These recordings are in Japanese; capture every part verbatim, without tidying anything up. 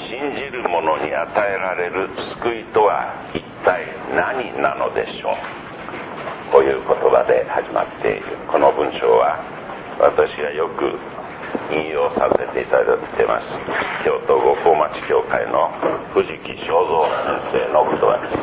信じる者に与えられる救いとは一体何なのでしょう、という言葉で始まっているこの文章は、私がよく引用させていただいています京都五光町教会の藤木正三先生の言葉です。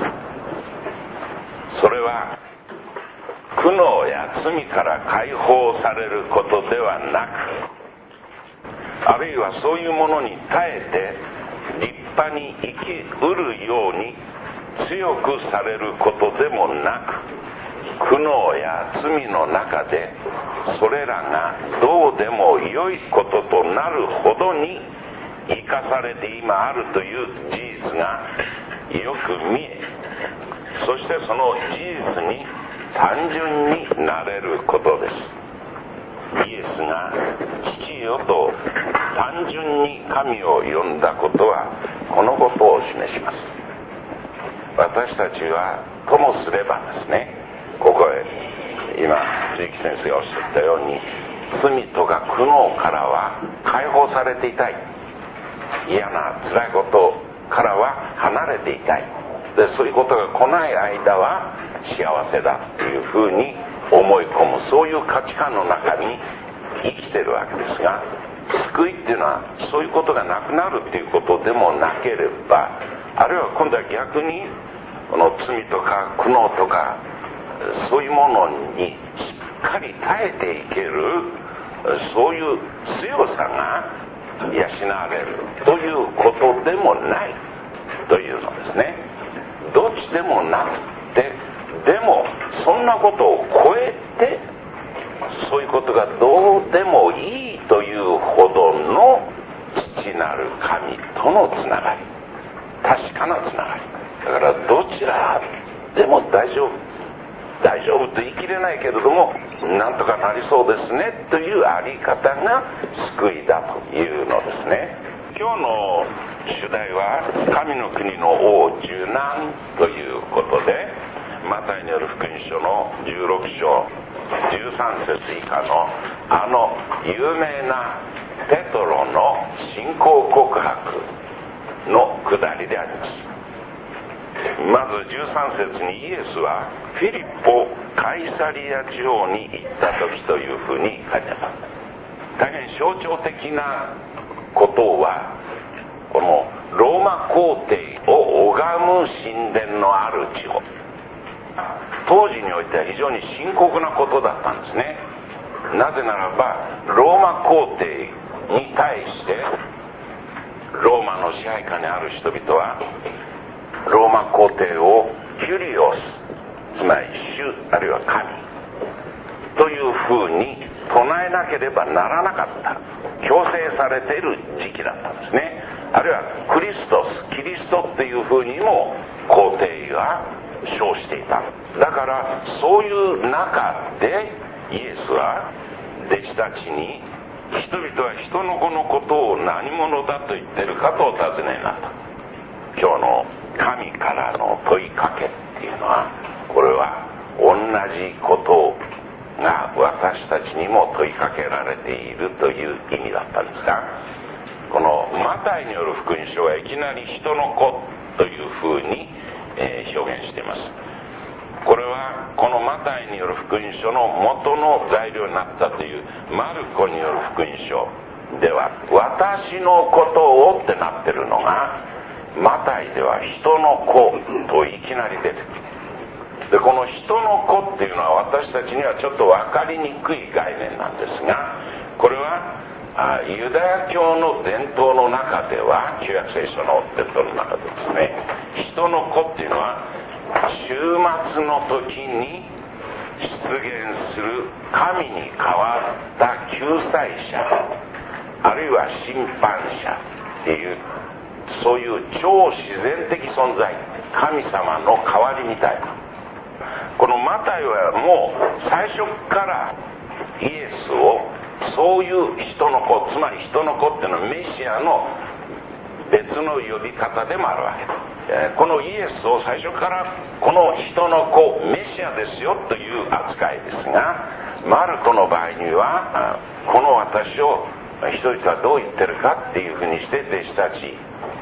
それは苦悩や罪から解放されることではなく、あるいはそういうものに耐えて立派に生きうるように強くされることでもなく、苦悩や罪の中でそれらがどうでも良いこととなるほどに生かされて今あるという事実がよく見え、そしてその事実に単純になれることです。イエスが父よと単純に神を呼んだことはこのことを示します。私たちはともすればですね、ここへ今藤木先生がおっしゃったように、罪とか苦悩からは解放されていたい、嫌な辛いことからは離れていたい、でそういうことが来ない間は幸せだというふうに思い込む、そういう価値観の中に生きてるわけですが、救いっていうのはそういうことがなくなるっていうことでもなければ、あるいは今度は逆にこの罪とか苦悩とかそういうものにしっかり耐えていける、そういう強さが養われるということでもないというのですね。どっちでもなくて、でもそんなことを超えてそういうことがどうでもいいというほどの父なる神とのつながり、確かなつながりだから、どちらでも大丈夫大丈夫と言い切れないけれども、なんとかなりそうですねというあり方が救いだというのですね。今日の主題は神の国の王受難ということで、マタイによる福音書のじゅうろく章じゅうさん節以下のあの有名なペトロの信仰告白のくだりであります。まずじゅうさん節にイエスはフィリポ・カイサリア地方に行った時というふうに書いてある。大変象徴的なことは、このローマ皇帝を拝む神殿のある地方、当時においては非常に深刻なことだったんですね。なぜならばローマ皇帝に対してローマの支配下にある人々はローマ皇帝をキュリオス、つまり主あるいは神というふうに唱えなければならなかった、強制されている時期だったんですね。あるいはクリストス、キリストっていうふうにも皇帝が称していた。だからそういう中でイエスは弟子たちに、人々は人の子のことを何者だと言ってるかとお尋ねになった。今日の神からの問いかけっていうのは、これは同じことが私たちにも問いかけられているという意味だったんですが、このマタイによる福音書はいきなり人の子というふうに、えー、表現しています。これはこのマタイによる福音書の元の材料になったというマルコによる福音書では私のことをってなってるのが、マタイでは人の子といきなり出てくる。でこの人の子っていうのは私たちにはちょっと分かりにくい概念なんですが、これはあユダヤ教の伝統の中では、旧約聖書の伝統の中でですね、人の子っていうのは終末の時に出現する神に代わった救済者、あるいは審判者っていう、そういう超自然的存在、神様の代わりみたいな。このマタイはもう最初からイエスをそういう人の子、つまり人の子っていうのはメシアの別の呼び方でもあるわけだ。このイエスを最初からこの人の子メシアですよという扱いですが、マルコの場合にはこの私を人々はどう言ってるかっていうふうにして弟子たち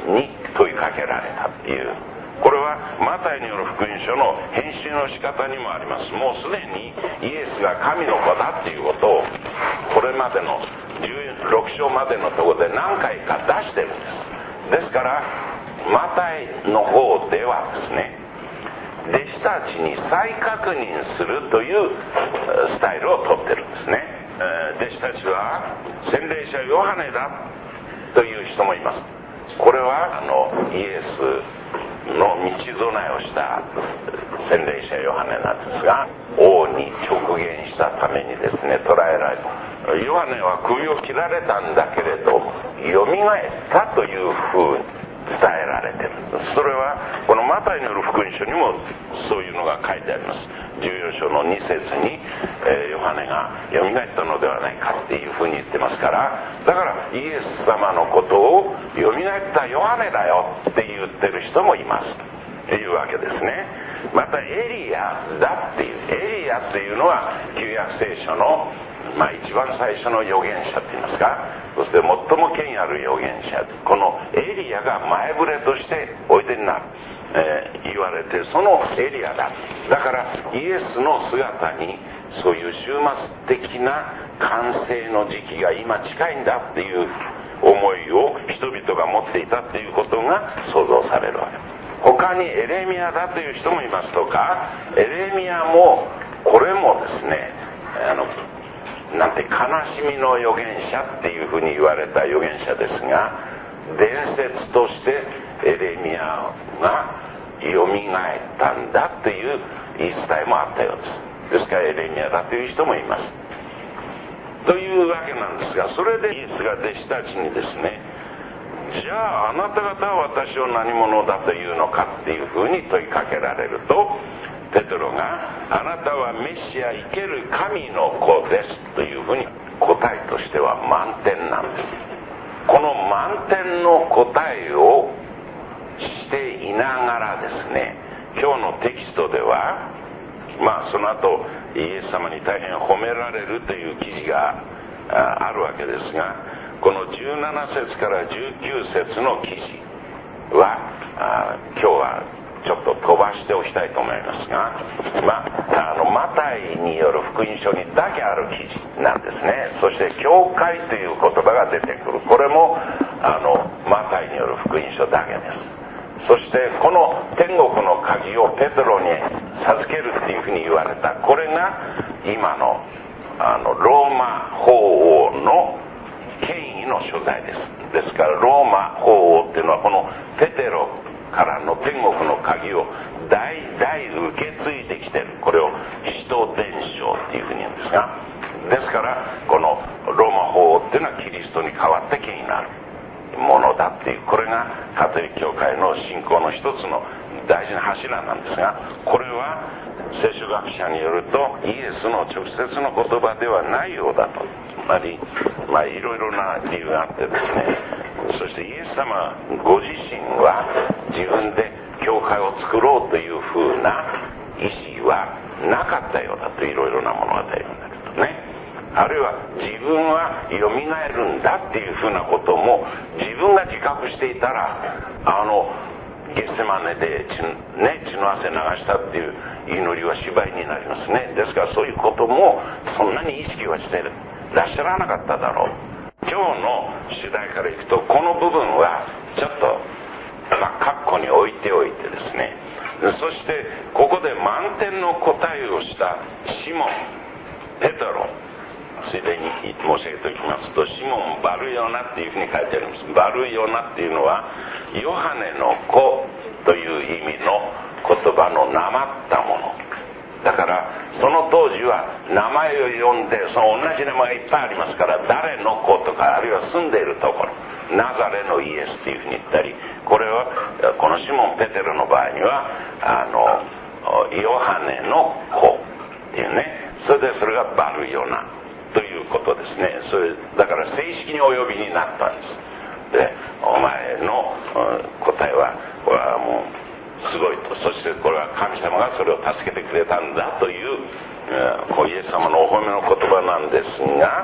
に問いかけられたっていう、これはマタイによる福音書の編集の仕方にもあります。もうすでにイエスが神の子だっていうことをこれまでのじゅうろく章までのところで何回か出してるんです。ですからマタイの方ではですね、弟子たちに再確認するというスタイルをとってるんですね。弟子たちは洗礼者ヨハネだという人もいます。これはあのイエスの道備えをした洗礼者ヨハネなんですが、王に直言したためにですね、捕らえられた。ヨハネは首を切られたんだけれどよみがえったというふうに伝えられている。それはこのマタイによる福音書にもそういうのが書いてあります。じゅうよん章のに節に、えー、ヨハネがよみがえったのではないかっていうふうに言ってますから、だからイエス様のことをよみがえったヨハネだよって言ってる人もいますというわけですね。またエリアだっていう、エリアっていうのは旧約聖書のまあ一番最初の預言者って言いますか、そして最も権威ある預言者、このエリアが前触れとしておいでになる、えー、言われて、そのエリアだ。だからイエスの姿にそういう終末的な完成の時期が今近いんだっていう思いを人々が持っていたっていうことが想像されるわけ。他にエレミアだという人もいますとか、エレミアもこれもですね、あのなんて悲しみの預言者っていうふうに言われた預言者ですが、伝説としてエレミアがよみがえったんだという言い伝えもあったようです。ですからエレミアだという人もいますというわけなんですが、それでイエスが弟子たちにですね、じゃああなた方は私を何者だというのかっていうふうに問いかけられると、ペテロがあなたはメシア生ける神の子ですというふうに答えとしては満点なんです。この満点の答えをしていながらですね、今日のテキストではまあその後イエス様に大変褒められるという記事があるわけですが、このじゅうなな節からじゅうきゅう節の記事はあ今日はちょっと飛ばしておきたいと思いますが、まあ、あのマタイによる福音書にだけある記事なんですね。そして教会という言葉が出てくる、これもあのマタイによる福音書だけです。そしてこの天国の鍵をペテロに授けるっていうふうに言われた、これが今のあのローマ法王の権威の所在です。ですからローマ法王っていうのはこのペテロからの天国の鍵を代々受け継いできている、これを使徒伝承っていうふうに言うんですが、ですからこのローマ法王っていうのはキリストに代わって権威のあるものだっていう、これがカトリック教会の信仰の一つの大事な柱なんですが、これは聖書学者によるとイエスの直接の言葉ではないようだと、つまりまあいろいろな理由があってですね、そしてイエス様ご自身は自分で教会を作ろうというふうな意思はなかったようだと、いろいろな物語を見るとね、あるいは自分はよみがえるんだっていうふうなことも自分が自覚していたら、あのゲッセマネで血、ね、血の汗流したっていう祈りは芝居になりますね。ですからそういうこともそんなに意識はしてらっしゃらなかっただろう。今日の主題からいくと、この部分はちょっとまあ括弧に置いておいてですね、そしてここで満点の答えをしたシモン・ペテロ、ついでに申し上げておきますと、シモン・バルヨナっていうふうに書いてあります。バルヨナっていうのはヨハネの子という意味の言葉のなまったものだから、その当時は名前を呼んで、その同じ名前がいっぱいありますから、誰の子とか、あるいは住んでいるところ、ナザレのイエスっていうふうに言ったり、これはこのシモン・ペテロの場合にはあのヨハネの子っていうね、それでそれがバルヨナということですね。それだから正式にお呼びになったんです。で、お前の答えはこれはもうすごいと、そしてこれは神様がそれを助けてくれたんだという、こうイエス様のお褒めの言葉なんですが、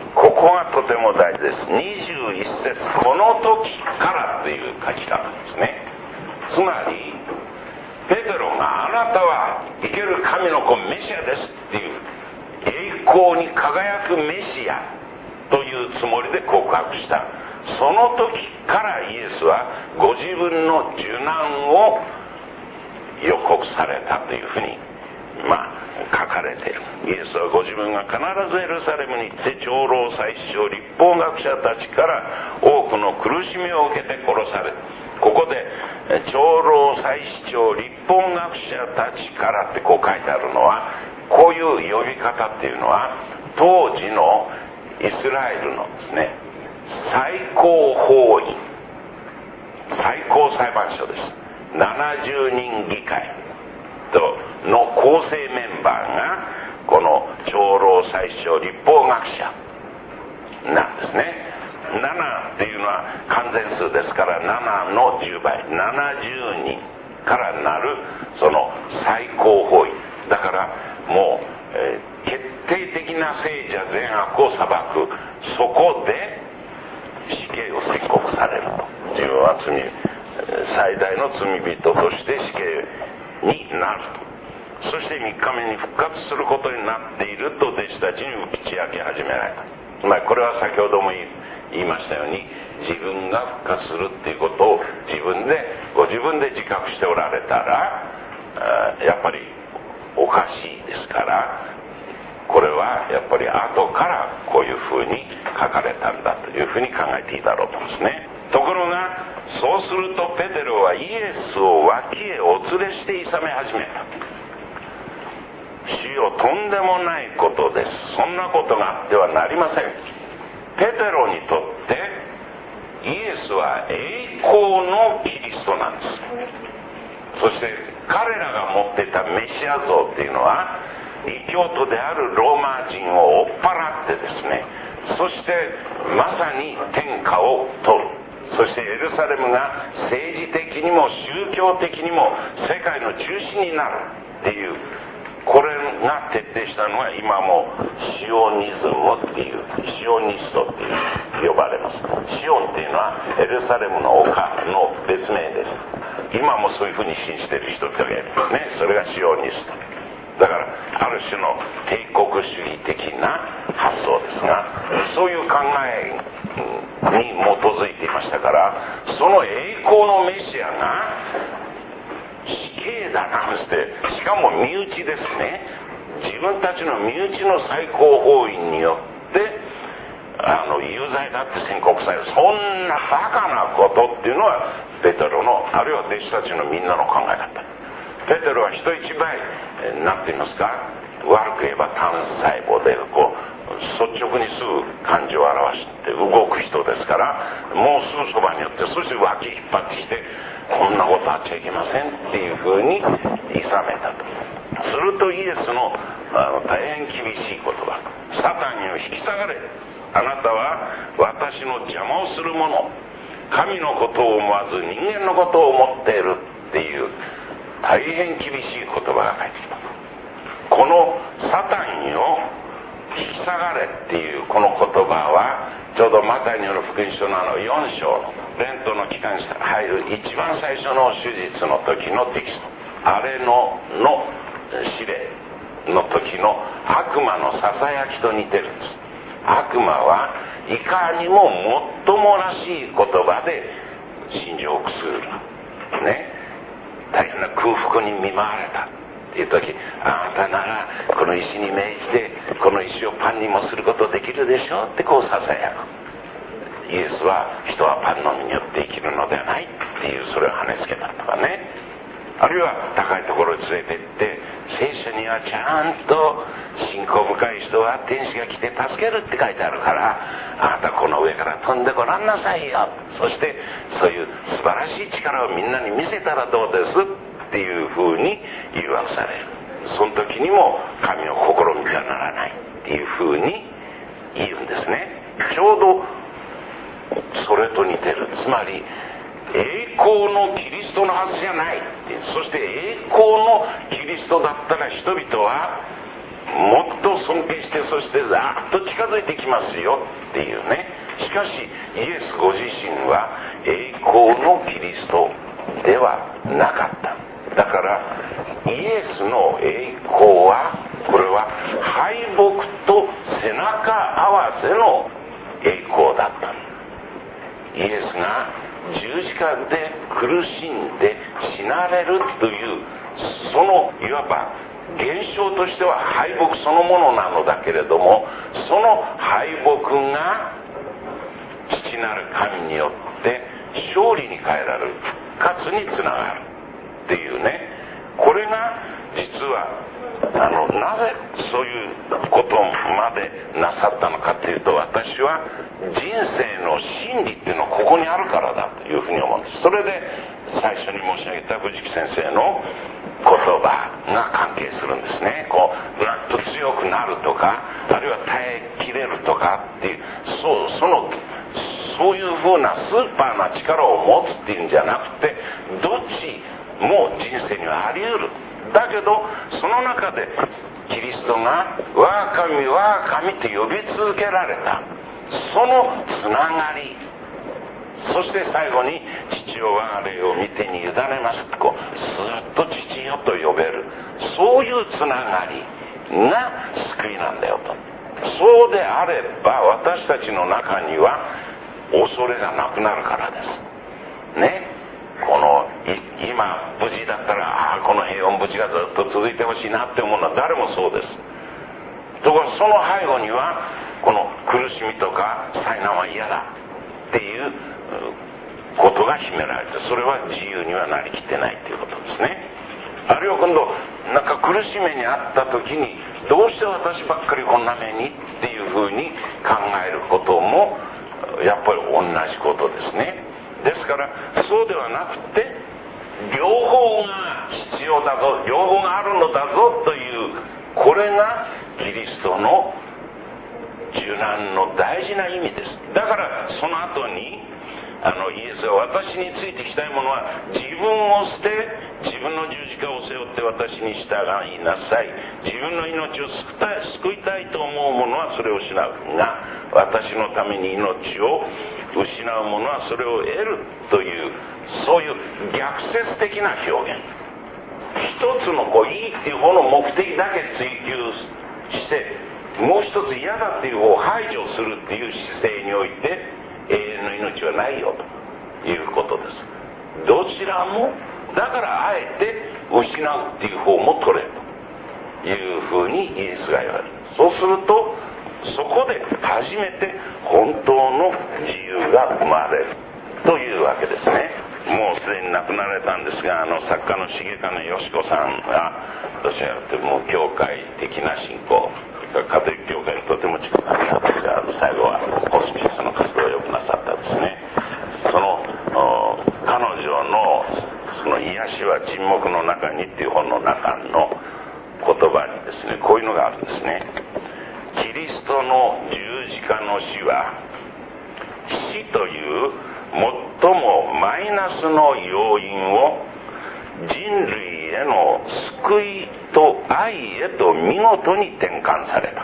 ここがとても大事です。にじゅういっ節、この時からという書き方ですね。つまりペテロがあなたは生ける神の子メシアですっていう栄光に輝くメシアというつもりで告白した。その時からイエスはご自分の受難を予告されたというふうにまあ書かれている。イエスはご自分が必ずエルサレムに行って長老祭司長律法学者たちから多くの苦しみを受けて殺される。ここで長老祭司長律法学者たちからってこう書いてあるのは、こういう呼び方っていうのは当時のイスラエルのですね最高法院、最高裁判所です。ななじゅうにん議会との構成メンバーがこの長老祭司長律法学者なんですね。ななっていうのは完全数ですからななのじゅうばい、ななじゅうにんからなるその最高法院だから、もう、えー、決定的な聖者善悪を裁く。そこで死刑を宣告されると。自分は罪最大の罪人として死刑になると。そしてみっかめに復活することになっていると弟子たちに打ち明け始められた。つまりこれは先ほども言いましたように、自分が復活するっていうことを自分でご自分で自覚しておられたらやっぱりおかしいですから、これはやっぱり後からこういうふうに書かれたんだというふうに考えていいだろうと思うんですね。ところがそうするとペテロはイエスを脇へお連れして諌め始めた。主よ、とんでもないことです。そんなことがあってはなりません。ペテロにとってイエスは栄光のキリストなんです。そして彼らが持っていたメシア像っていうのは異教徒であるローマ人を追っ払ってですね、そしてまさに天下を取る。そしてエルサレムが政治的にも宗教的にも世界の中心になるっていう、これが徹底したのは今もシオニズムっていう、シオニストっていう呼ばれます。シオンっていうのはエルサレムの丘の別名です。今もそういうふうに信じている人々がいるんですね。それがシオニストだから、ある種の帝国主義的な発想ですが、そういう考えに基づいていましたから、その栄光のメシアが死刑だなんして、しかも身内ですね。自分たちの身内の最高法院によってあの有罪だって宣告される。そんなバカなことっていうのはペテロの、あるいは弟子たちのみんなの考えだった。ペテロは人一倍何て言いますか、悪く言えば単細胞でこう率直にすぐ感情を表して動く人ですから、もうすぐそばに寄って、そして脇引っ張ってきて、こんなことあっちゃいけませんっていうふうに諌めたと。するとイエスのあの大変厳しい言葉、サタンよ引き下がれ、あなたは私の邪魔をする者、神のことを思わず人間のことを思っているっていう大変厳しい言葉が返ってきた。このサタンよ引き下がれっていうこの言葉は、ちょうどマタイによる福音書のあのよん章のレントの期間に入る一番最初の手術の時のテキスト、あれのの試練の時の悪魔のささやきと似てるんです。悪魔はいかにももっともらしい言葉で心情をくすぐるね。大変な空腹に見舞われたっていう時、あなたならこの石に命じてこの石をパンにもすることできるでしょうってこうささやく。イエスは人はパンのみによって生きるのではないっていう、それを跳ねつけたとかね。あるいは高いところに連れて行って、聖書にはちゃんと信仰深い人は天使が来て助けるって書いてあるから、あなたこの上から飛んでごらんなさいよ、そしてそういう素晴らしい力をみんなに見せたらどうですっていうふうに誘惑される。その時にも神を試みてはならないっていうふうに言うんですね。ちょうどそれと似てる。つまり栄光のキリストのはずじゃない。そして栄光のキリストだったら人々はもっと尊敬して、そしてざっと近づいてきますよっていうね。しかしイエスご自身は栄光のキリストではなかった。だからイエスの栄光は、これは敗北と背中合わせの栄光だった。イエスが十字架で苦しんで死なれるという、そのいわば現象としては敗北そのものなのだけれども、その敗北が父なる神によって勝利に変えられる、復活につながるっていうね。これが実はあのなぜそういうことまでなさったのかっていうと、私は人生の真理っていうのはここにあるからだというふうに思うんです。それで最初に申し上げた藤木先生の言葉が関係するんですね。こうぐらっと強くなるとか、あるいは耐えきれるとかっていう、そうそのそういうふうなスーパーな力を持つっていうんじゃなくて、どっちも人生にはあり得る。だけどその中でキリストが我が神我が神って呼び続けられた、そのつながり、そして最後に父よ我が霊を御手に委ねますと、こうスーッと父よと呼べる、そういうつながりが救いなんだよと。そうであれば私たちの中には恐れがなくなるからですね。この今無事だったら、ああこの平穏無事がずっと続いてほしいなって思うのは誰もそうです。ところがその背後にはこの苦しみとか災難は嫌だっていうことが秘められて、それは自由にはなりきってないっていうことですね。あるいは今度なんか苦しめにあった時に、どうして私ばっかりこんな目にっていうふうに考えることもやっぱり同じことですね。ですからそうではなくて、両方が必要だぞ、両方があるのだぞという、これがキリストの受難の大事な意味です。だからその後にあのイエスは、私についてきたいものは自分を捨て自分の十字架を背負って私に従いなさい。自分の命を救いたい、救いたいと思う者はそれを失うが、私のために命を失う者はそれを得るという、そういう逆説的な表現。一つのこういいっていう方の目的だけ追求して、もう一つ嫌だっていう方を排除するっていう姿勢において、永遠の命はないよということです。どちらもだからあえて失うっていう方も取れというふうにイエスが言われる。そうするとそこで初めて本当の自由が生まれるというわけですね。もうすでに亡くなられたんですが、あの作家の重金よし子さんがどちらかというと無教会的な信仰、カトリック教会にとても近かったんですが、最後はホスピスの活動をよくなさったですね。その彼女のその癒しは沈黙の中にっていう本の中の言葉にですね、こういうのがあるんですね。キリストの十字架の死は、死という最もマイナスの要因を人類への救いと愛へと見事に転換された。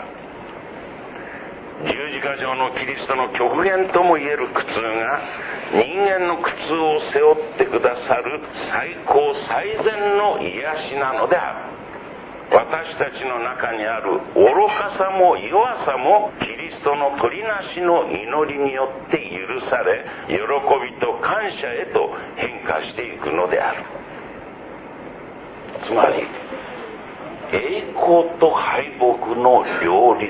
十字架上のキリストの極限ともいえる苦痛が人間の苦痛を背負ってくださる最高最善の癒しなのである。私たちの中にある愚かさも弱さもキリストの取りなしの祈りによって許され、喜びと感謝へと変化していくのである。つまり栄光と敗北の両立、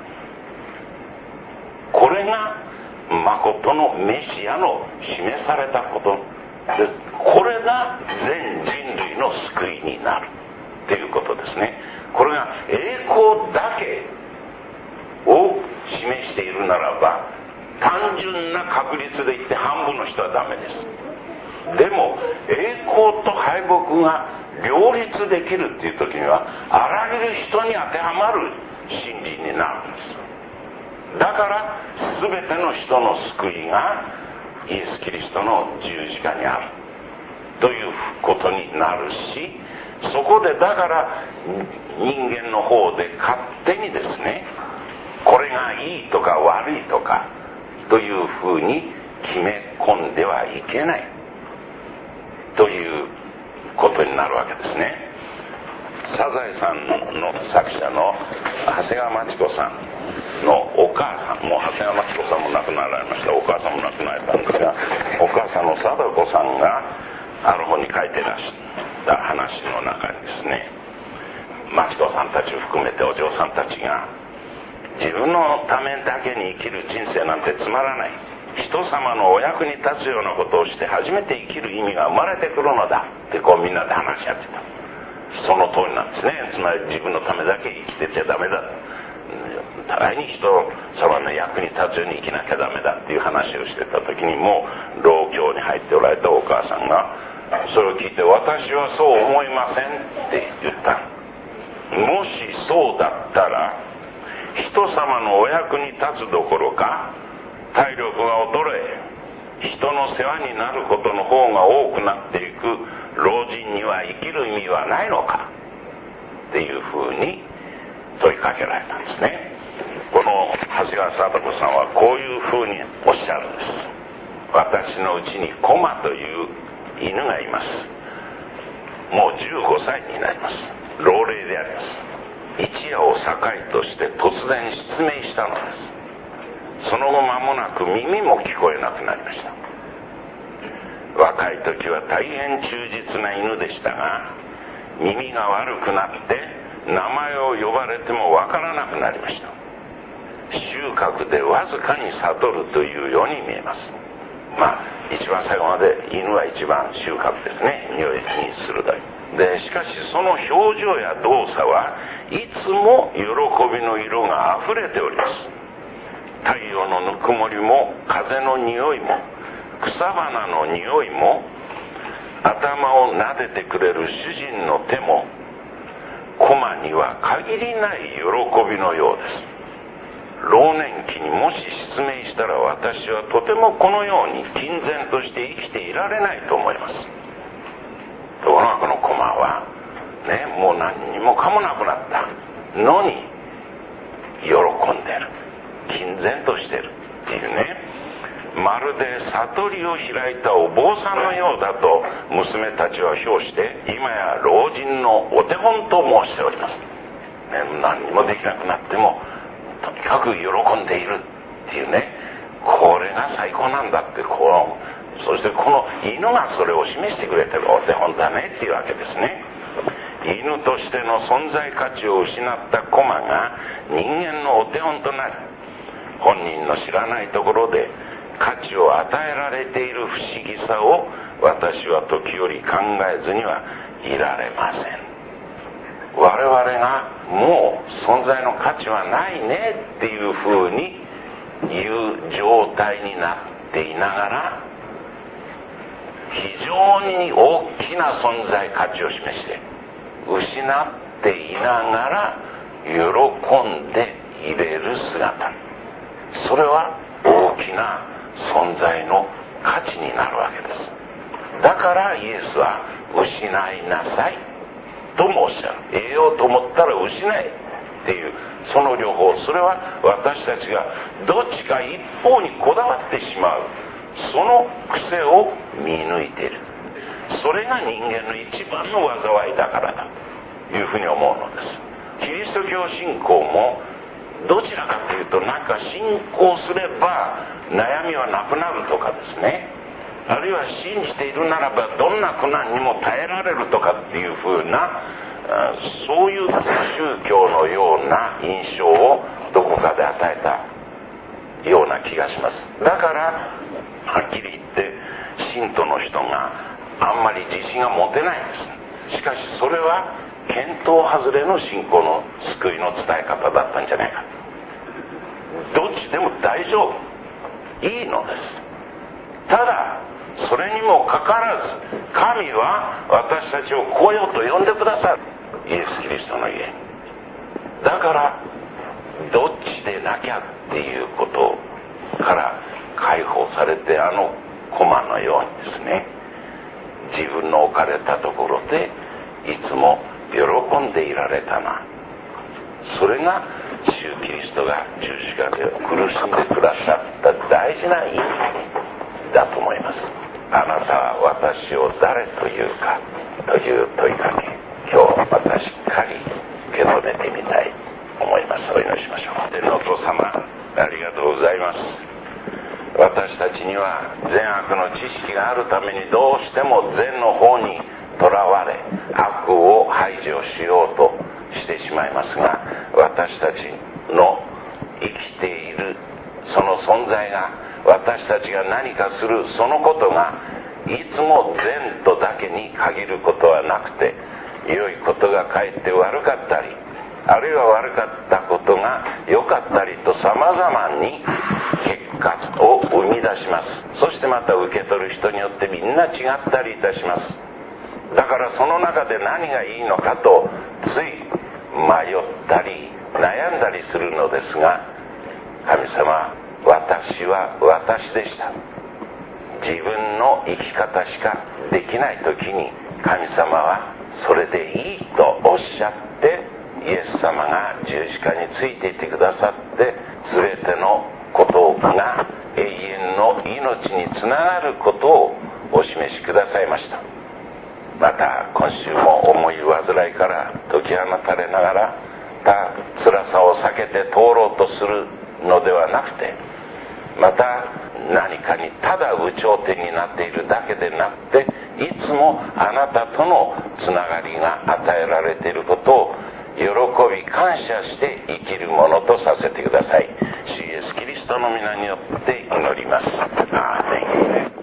これが誠のメシアの示されたことです。これが全人類の救いになるということですね。これが栄光だけを示しているならば、単純な確率で言って半分の人はダメです。でも栄光と敗北が両立できるっていう時には、あらゆる人に当てはまる真理になるんです。だから全ての人の救いがイエス・キリストの十字架にあるということになるし、 そこでだから人間の方で勝手にですね、これがいいとか悪いとかというふうに決め込んではいけないということになるわけですね。サザエさんの作者の長谷川町子さんのお母さん、もう長谷川町子さんも亡くなられました。お母さんも亡くなられたんですが、お母さんの貞子さんがある本に書いてらした話の中にですね、町子さんたちを含めてお嬢さんたちが自分のためだけに生きる人生なんてつまらない、人様のお役に立つようなことをして初めて生きる意味が生まれてくるのだってこうみんなで話し合ってた。その通りなんですね。つまり自分のためだけ生きてちゃダメだ、互いに人様の役に立つように生きなきゃダメだっていう話をしてた時に、もう老教に入っておられたお母さんがそれを聞いて、私はそう思いませんって言った。もしそうだったら人様のお役に立つどころか体力が衰え人の世話になることの方が多くなっていく老人には生きる意味はないのかっていうふうに問いかけられたんですね。この長谷川貞子さんはこういうふうにおっしゃるんです。私のうちにコマという犬がいます。もうじゅうごさいになります。老齢であります。一夜を境として突然失明したのです。その後間もなく耳も聞こえなくなりました。若い時は大変忠実な犬でしたが、耳が悪くなって名前を呼ばれてもわからなくなりました。収穫でわずかに悟るというように見えます。まあ一番最後まで犬は一番収穫ですね、匂いに鋭いで、しかしその表情や動作はいつも喜びの色があふれております。太陽のぬくもりも風の匂いも草花の匂いも頭を撫でてくれる主人の手もコマには限りない喜びのようです。老年期にもし失明したら私はとてもこのように健全として生きていられないと思います。ところがこのコマはね、もう何にもかもなくなったのに喜んでる、健全としてるっていうね、まるで悟りを開いたお坊さんのようだと娘たちは評して今や老人のお手本と申しております、ね、何にもできなくなってもとにかく喜んでいるっていうね、これが最高なんだって、こうそしてこの犬がそれを示してくれてるお手本だねっていうわけですね。犬としての存在価値を失ったコマが人間のお手本となり、本人の知らないところで価値を与えられている不思議さを私は時折考えずにはいられません。我々がもう存在の価値はないねっていうふうに言う状態になっていながら、非常に大きな存在価値を示して失っていながら喜んでいれる姿、それは大きな存在の価値になるわけです。だからイエスは失いなさいともおっしゃる。得ようと思ったら失えっていう、その両方、それは私たちがどっちか一方にこだわってしまうその癖を見抜いている。それが人間の一番の災いだからだというふうに思うのです。キリスト教信仰もどちらかというと、なんか信仰すれば悩みはなくなるとかですね、あるいは信じているならばどんな苦難にも耐えられるとかっていうふうな、そういう宗教のような印象をどこかで与えたような気がします。だからはっきり言って信徒の人があんまり自信が持てないんです。しかしそれは見当外れの信仰の救いの伝え方だったんじゃないか。どっちでも大丈夫、いいのです。ただそれにもかかわらず神は私たちを来よと呼んでくださる、イエス・キリストの家に。だからどっちでなきゃっていうことから解放されて、あのコマのようにですね、自分の置かれたところでいつも喜んでいられたな。それが主キリストが十字架で苦しんでくださった大事な意味だと思います。あなたは私を誰というかという問いかけ、今日またしっかり受け止めてみたいと思います。お祈りしましょう。天のお父様、ありがとうございます。私たちには善悪の知識があるためにどうしても善の方にとらわれ、悪を排除しようとしてしまいますが、私たちの生きているその存在が、私たちが何かするそのことがいつも善とだけに限ることはなくて、良いことがかえって悪かったり、あるいは悪かったことが良かったりと様々に結果を生み出します。そしてまた受け取る人によってみんな違ったりいたします。だからその中で何がいいのかとつい迷ったり悩んだりするのですが、神様、私は私でした。自分の生き方しかできないときに、神様はそれでいいとおっしゃって、イエス様が十字架についていてくださって、全てのことが永遠の命につながることをお示しくださいました。また今週も重い患いから解き放たれながら、た辛さを避けて通ろうとするのではなくて、また何かにただ有頂天になっているだけでなくて、いつもあなたとのつながりが与えられていることを喜び感謝して生きるものとさせてください。主イエスキリストの皆によって祈ります。アーメン。